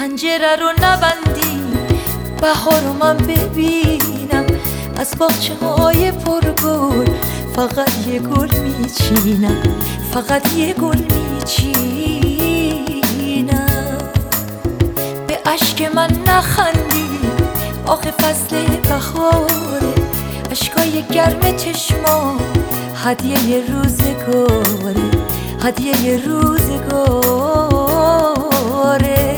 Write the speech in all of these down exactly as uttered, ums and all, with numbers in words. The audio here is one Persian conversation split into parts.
پنجره رو نبندی بهار رو من ببینم، از باغچه های پرگل فقط یه گل میچینم، فقط یه گل میچینم. به اشک من نخندی آخه فصل بهاره، اشکای گرم چشما هدیه روزگاره، هدیه روزگاره.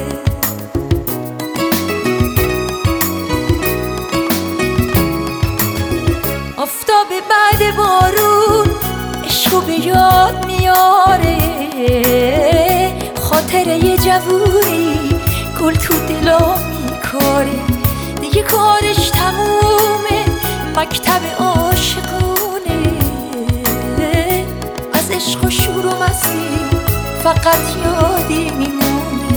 آفتاب بعد بارون عشقو به یاد میاره، خاطره یه جوونی گل تو دلا میکاره، دیگه کارش تمومه مکتب عاشقونه، از عشق و شور و مستی فقط یادی میمونه.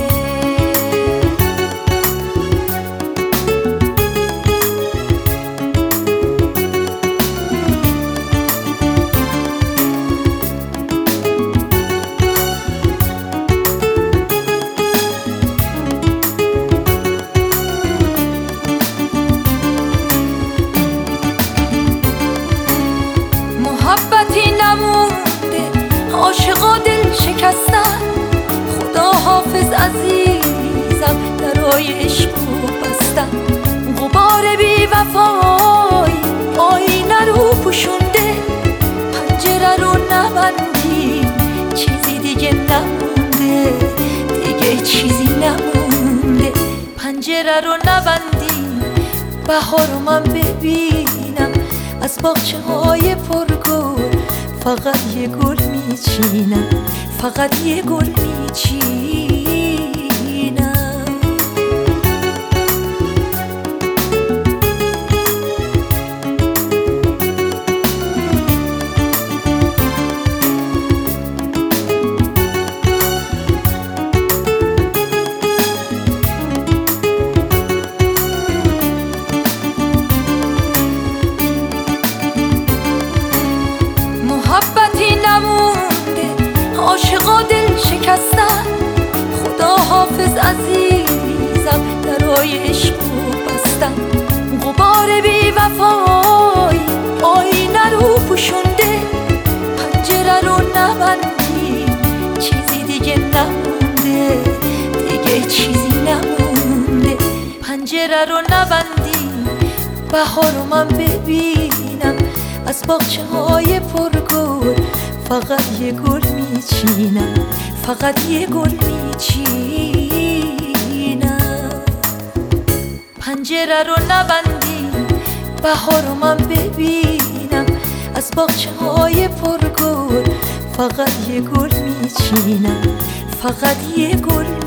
محبتی نمونده عاشقا دل شکستن، خدا حافظ عزیزم درای عشقو بستن. غبار بی وفایی آینه رو پوشونده، پنجره رو نبندی چیزی دیگه نمونده، دیگه چیزی نمونده. پنجره رو نبندی بهار رو من ببینم، از باغچه های پرگل فقط یه گل میچینم، فقط یه گل میچینم. محبتی نمونده عاشقا دل شکستن، خدا حافظ عزیزم درای عشقو بستن. غبار بی وفایی آینه رو پوشونده، پنجره رو نبندی چیزی دیگه نمونده، دیگه چیزی نمونده. پنجره رو نبندی بهار رو من ببینم، از باغچه های پرگل فقط یه گل میچینم، فقط یه گل میچینم. پنجره رو نبندی بهار رو من ببینم، از باغچه های پرگل فقط یه گل میچینم، فقط یه گل